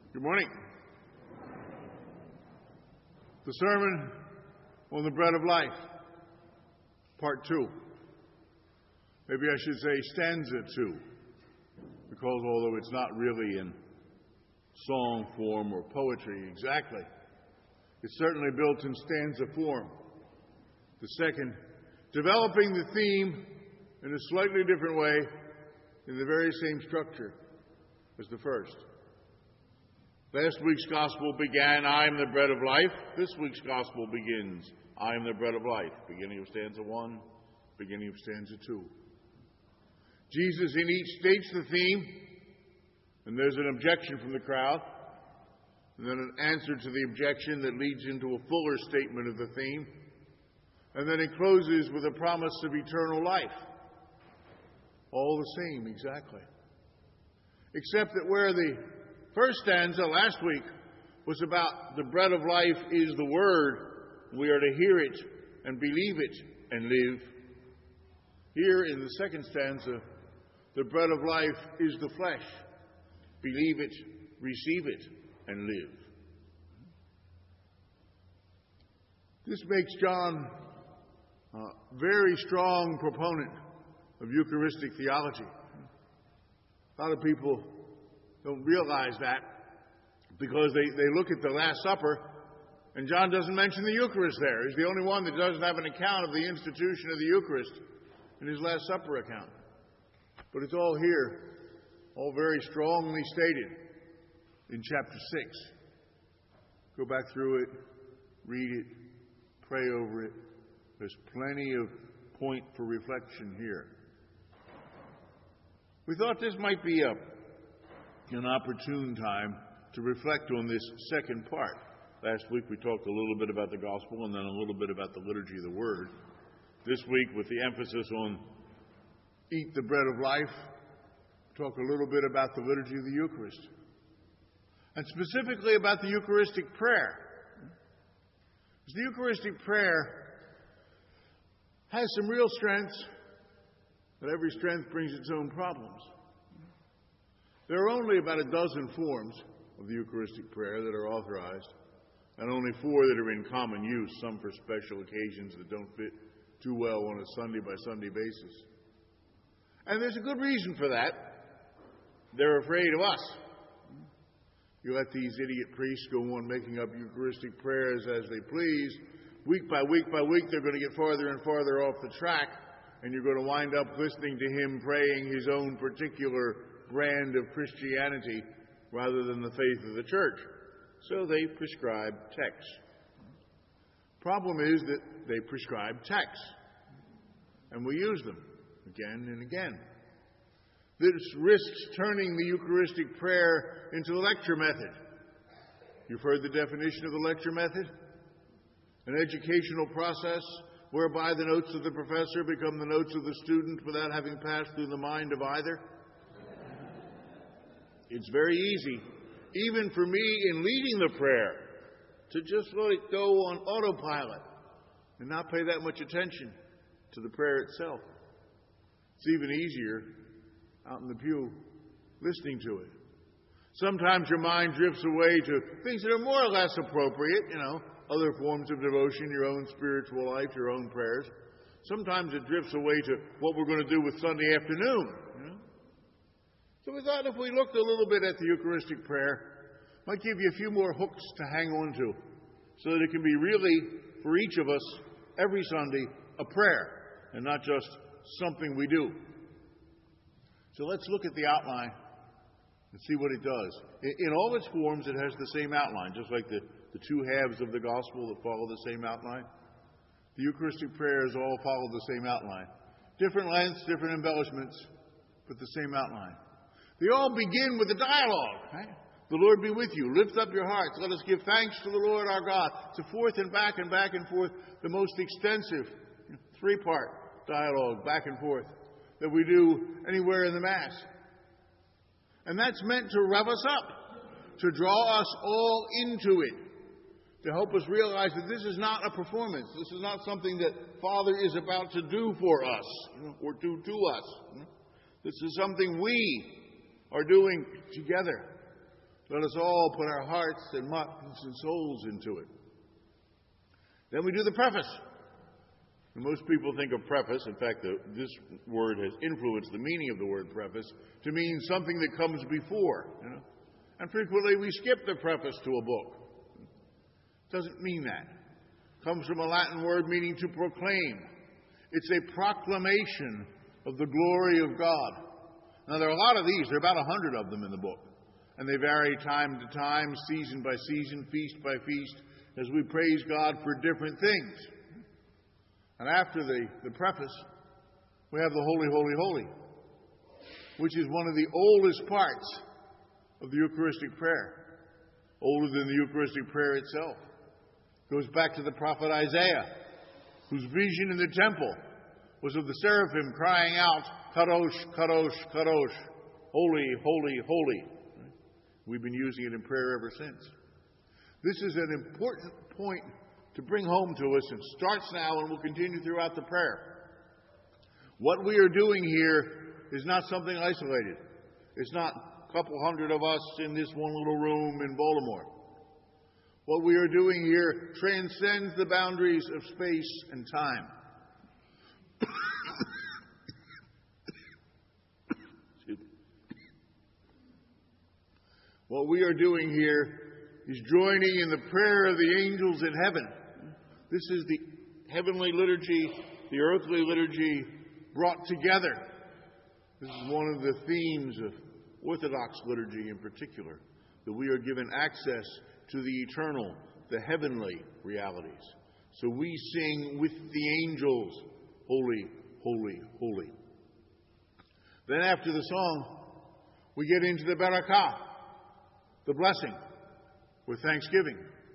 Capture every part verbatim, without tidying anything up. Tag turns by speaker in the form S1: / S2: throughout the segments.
S1: Good morning. The sermon on the bread of life, part two. Maybe I should say stanza two, because although it's not really in song form or poetry exactly, it's certainly built in stanza form. The second, developing the theme in a slightly different way in the very same structure as the first. Last week's gospel began, I am the bread of life. This week's gospel begins, I am the bread of life. Beginning of stanza one, beginning of stanza two. Jesus in each states the theme, and there's an objection from the crowd, and then an answer to the objection that leads into a fuller statement of the theme, and then it closes with a promise of eternal life. All the same, exactly. Except that where the first stanza last week was about the bread of life is the word, we are to hear it and believe it and live. Here in the second stanza, the bread of life is the flesh. Believe it, receive it, and live. This makes John a very strong proponent of Eucharistic theology. A lot of people don't realize that because they, they look at the Last Supper, and John doesn't mention the Eucharist there. He's the only one that doesn't have an account of the institution of the Eucharist in his Last Supper account. But it's all here, all very strongly stated in chapter six. Go back through it, read it, pray over it. There's plenty of point for reflection here. We thought this might be a an opportune time to reflect on this second part. Last week we talked a little bit about the gospel and then a little bit about the liturgy of the word. This week, with the emphasis on eat the bread of life, talk a little bit about the liturgy of the Eucharist. And specifically about the Eucharistic prayer. Because the Eucharistic prayer has some real strengths, but every strength brings its own problems. There are only about a dozen forms of the Eucharistic prayer that are authorized, and only four that are in common use, some for special occasions that don't fit too well on a Sunday-by-Sunday basis. And there's a good reason for that. They're afraid of us. You let these idiot priests go on making up Eucharistic prayers as they please. Week by week by week, they're going to get farther and farther off the track, and you're going to wind up listening to him praying his own particular brand of Christianity rather than the faith of the church. So they prescribe texts. Problem is that they prescribe texts, and we use them again and again. This risks turning the Eucharistic prayer into a lecture method. You've heard the definition of the lecture method? An educational process whereby the notes of the professor become the notes of the student without having passed through the mind of either. It's very easy, even for me in leading the prayer, to just let it go on autopilot and not pay that much attention to the prayer itself. It's even easier out in the pew listening to it. Sometimes your mind drifts away to things that are more or less appropriate, you know, other forms of devotion, your own spiritual life, your own prayers. Sometimes it drifts away to what we're going to do with Sunday afternoon. You know? So we thought if we looked a little bit at the Eucharistic prayer, it might give you a few more hooks to hang on to, so that it can be really, for each of us, every Sunday, a prayer, and not just something we do. So let's look at the outline and see what it does. In all its forms, it has the same outline, just like the, the two halves of the gospel that follow the same outline. The Eucharistic prayers all follow the same outline. Different lengths, different embellishments, but the same outline. They all begin with a dialogue, right? The Lord be with you. Lift up your hearts. Let us give thanks to the Lord our God. It's a forth and back and back and forth, the most extensive three-part dialogue, back and forth, that we do anywhere in the Mass. And that's meant to rev us up, to draw us all into it, to help us realize that this is not a performance. This is not something that Father is about to do for us, you know, or do to us. You know. This is something we are doing together Let us all put our hearts and minds and souls into it. Then we do the preface. And most people think of preface, in fact, the, this word has influenced the meaning of the word preface, to mean something that comes before. You know? And frequently we skip the preface to a book. It doesn't mean that. It comes from a Latin word meaning to proclaim. It's a proclamation of the glory of God. Now, there are a lot of these. There are about a hundred of them in the book. And they vary time to time, season by season, feast by feast, as we praise God for different things. And after the, the preface, we have the Holy, Holy, Holy, which is one of the oldest parts of the Eucharistic prayer, older than the Eucharistic prayer itself. It goes back to the prophet Isaiah, whose vision in the temple was of the seraphim crying out, Kadosh, Kadosh, Kadosh, holy, holy, holy. We've been using it in prayer ever since. This is an important point to bring home to us. It starts now and will continue throughout the prayer. What we are doing here is not something isolated. It's not a couple hundred of us in this one little room in Baltimore. What we are doing here transcends the boundaries of space and time. What we are doing here is joining in the prayer of the angels in heaven. This is the heavenly liturgy, the earthly liturgy brought together. This is one of the themes of Orthodox liturgy in particular, that we are given access to the eternal, the heavenly realities. So we sing with the angels, holy, holy, holy. Then after the song, we get into the barakah, the blessing, with thanksgiving.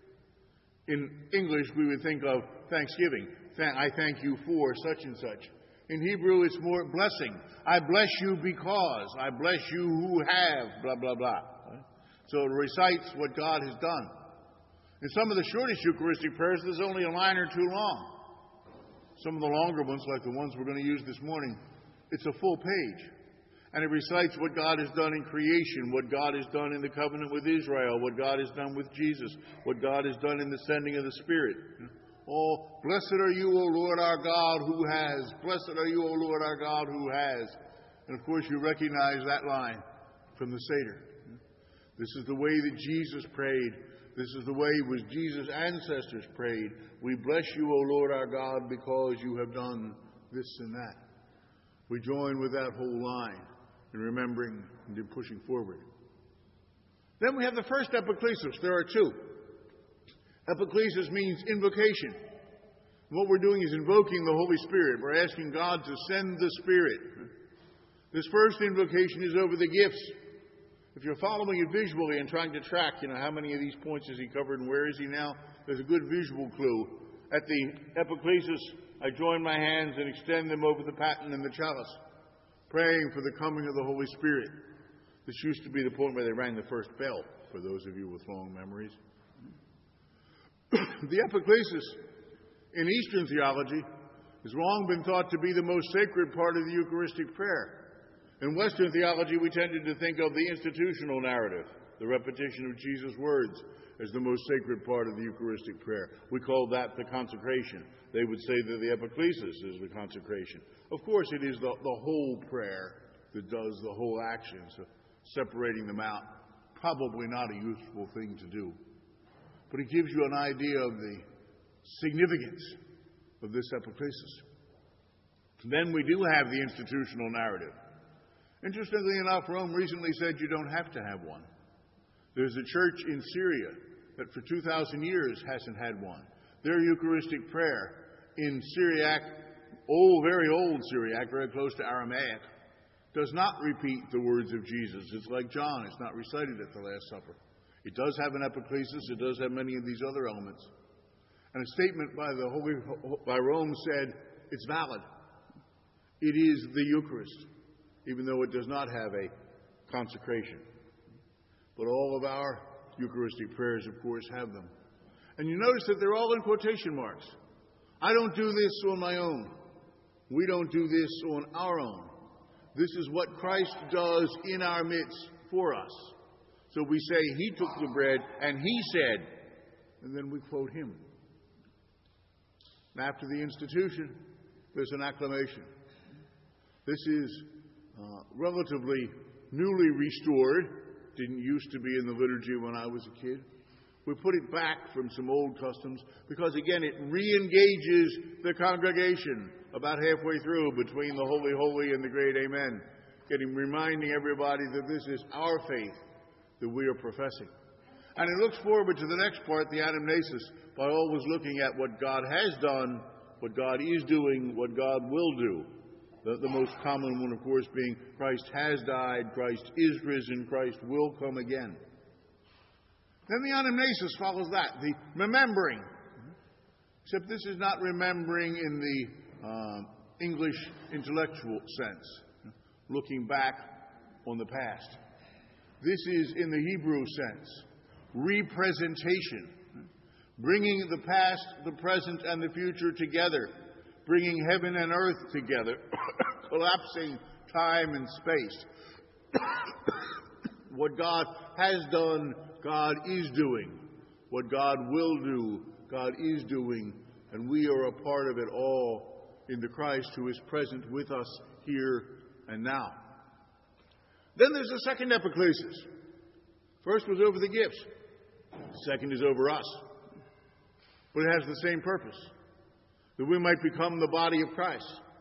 S1: In English, we would think of thanksgiving. I thank you for such and such. In Hebrew, it's more blessing. I bless you because. I bless you who have, blah, blah, blah. So it recites what God has done. In some of the shortest Eucharistic prayers, there's only a line or two long. Some of the longer ones, like the ones we're going to use this morning, it's a full page. And it recites what God has done in creation, what God has done in the covenant with Israel, what God has done with Jesus, what God has done in the sending of the Spirit. Oh, blessed are you, O Lord our God, who has. Blessed are you, O Lord our God, who has. And of course, you recognize that line from the Seder. This is the way that Jesus prayed. This is the way which Jesus' ancestors prayed. We bless you, O Lord our God, because you have done this and that. We join with that whole line in remembering and in pushing forward. Then we have the first epiklesis. There are two. Epiklesis means invocation. What we're doing is invoking the Holy Spirit. We're asking God to send the Spirit. This first invocation is over the gifts. If you're following it visually and trying to track, you know, how many of these points has he covered and where is he now, there's a good visual clue. At the epiklesis, I join my hands and extend them over the paten and the chalice, praying for the coming of the Holy Spirit. This used to be the point where they rang the first bell, for those of you with long memories. The epiklesis in Eastern theology has long been thought to be the most sacred part of the Eucharistic prayer. In Western theology, we tended to think of the institutional narrative, the repetition of Jesus' words, as the most sacred part of the Eucharistic prayer. We call that the consecration. They would say that the epiklesis is the consecration. Of course, it is the, the whole prayer that does the whole action, so separating them out, probably not a useful thing to do. But it gives you an idea of the significance of this epiklesis. Then we do have the institutional narrative. Interestingly enough, Rome recently said you don't have to have one. There's a church in Syria that for two thousand years hasn't had one. Their Eucharistic prayer in Syriac, old, very old Syriac, very close to Aramaic, does not repeat the words of Jesus. It's like John. It's not recited at the Last Supper. It does have an epiklesis. It does have many of these other elements. And a statement by the Holy, by Rome said it's valid. It is the Eucharist, even though it does not have a consecration. But all of our Eucharistic prayers, of course, have them. And you notice that they're all in quotation marks. I don't do this on my own. We don't do this on our own. This is what Christ does in our midst for us. So we say he took the bread and he said, and then we quote him. And after the institution, there's an acclamation. This is uh, relatively newly restored. Didn't used to be in the liturgy when I was a kid. We put it back from some old customs because, again, it re-engages the congregation about halfway through between the Holy, Holy and the Great Amen, getting reminding everybody that this is our faith that we are professing. And it looks forward to the next part, the anamnesis, by always looking at what God has done, what God is doing, what God will do. The, the most common one, of course, being Christ has died, Christ is risen, Christ will come again. Then the anamnesis follows that, the remembering. Except this is not remembering in the uh, English intellectual sense, looking back on the past. This is, in the Hebrew sense, representation, bringing the past, the present, and the future together, bringing heaven and earth together, collapsing time and space. What God has done, God is doing. What God will do, God is doing. And we are a part of it all in the Christ who is present with us here and now. Then there's a second epiclesis. First was over the gifts. Second is over us. But it has the same purpose, that we might become the body of Christ.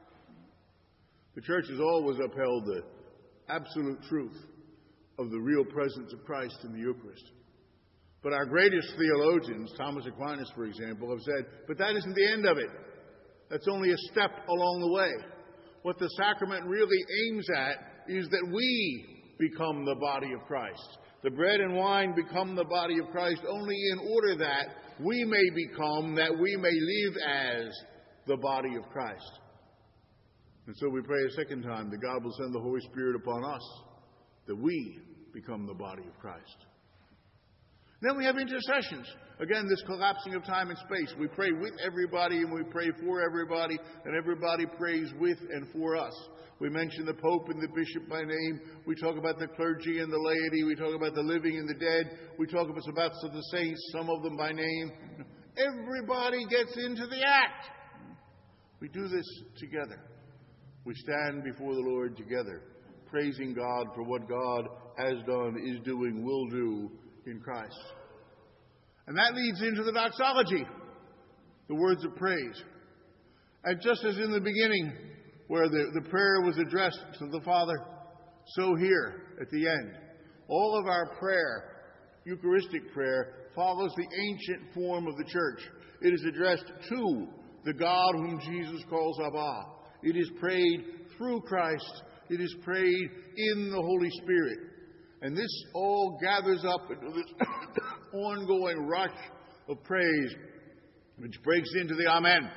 S1: The church has always upheld the absolute truth of the real presence of Christ in the Eucharist. But our greatest theologians, Thomas Aquinas, for example, have said, but that isn't the end of it. That's only a step along the way. What the sacrament really aims at is that we become the body of Christ. The bread and wine become the body of Christ only in order that we may become, that we may live as the body of Christ. And so we pray a second time that God will send the Holy Spirit upon us, that we become the body of Christ. Then we have intercessions. Again, this collapsing of time and space. We pray with everybody and we pray for everybody, and everybody prays with and for us. We mention the Pope and the Bishop by name. We talk about the clergy and the laity. We talk about the living and the dead. We talk about the saints, some of them by name. Everybody gets into the act. We do this together. We stand before the Lord together, praising God for what God has done, is doing, will do in Christ. And that leads into the doxology, the words of praise. And just as in the beginning, where the, the prayer was addressed to the Father, so here at the end, all of our prayer, Eucharistic prayer, follows the ancient form of the church. It is addressed to the God whom Jesus calls Abba. It is prayed through Christ. It is prayed in the Holy Spirit. And this all gathers up into this ongoing rush of praise, which breaks into the Amen.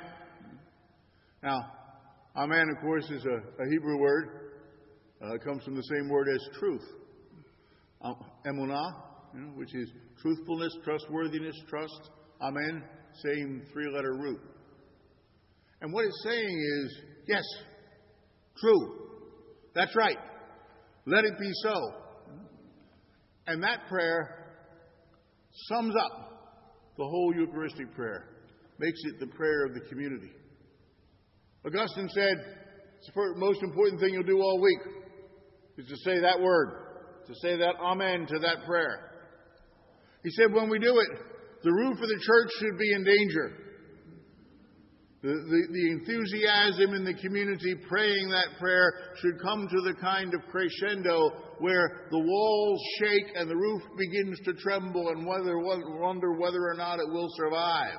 S1: Now, Amen, of course, is a, a Hebrew word. Uh, it comes from the same word as truth. Um, emunah, you know, which is truthfulness, trustworthiness, trust. Amen, same three-letter root. And what it's saying is, yes, true. That's right. Let it be so. And that prayer sums up the whole Eucharistic prayer, makes it the prayer of the community. Augustine said, it's the most important thing you'll do all week is to say that word, to say that Amen to that prayer. He said when we do it, the roof of the church should be in danger. The, the, the enthusiasm in the community praying that prayer should come to the kind of crescendo where the walls shake and the roof begins to tremble and whether, wonder whether or not it will survive.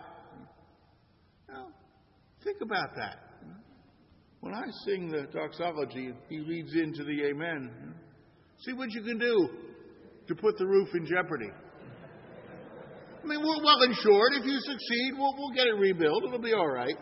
S1: Now, think about that. When I sing the doxology, he leads into the Amen. See what you can do to put the roof in jeopardy. I mean, we're well insured. If you succeed, we'll, we'll get it rebuilt. It'll be all right.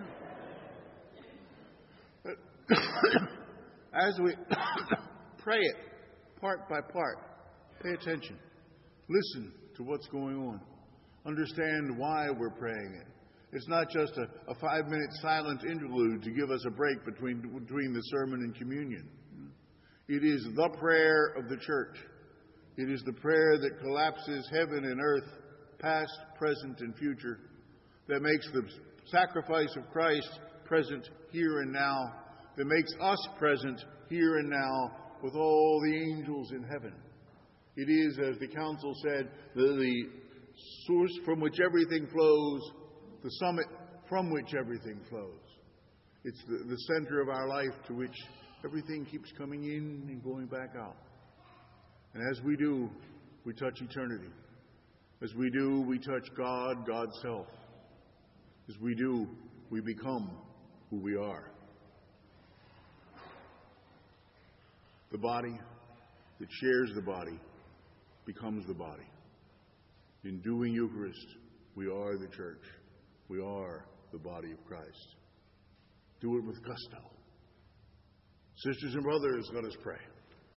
S1: As we pray it, part by part, pay attention. Listen to what's going on. Understand why we're praying it. It's not just a, a five-minute silent interlude to give us a break between, between the sermon and communion. It is the prayer of the church. It is the prayer that collapses heaven and earth, past, present, and future, that makes the sacrifice of Christ present here and now, that makes us present here and now with all the angels in heaven. It is, as the council said, the, the source from which everything flows, the summit from which everything flows. It's the, the center of our life to which everything keeps coming in and going back out. And as we do, we touch eternity. As we do, we touch God, God's self. As we do, we become who we are. The body that shares the body becomes the body. In doing Eucharist, we are the church. We are the body of Christ. Do it with gusto. Sisters and brothers, let us pray.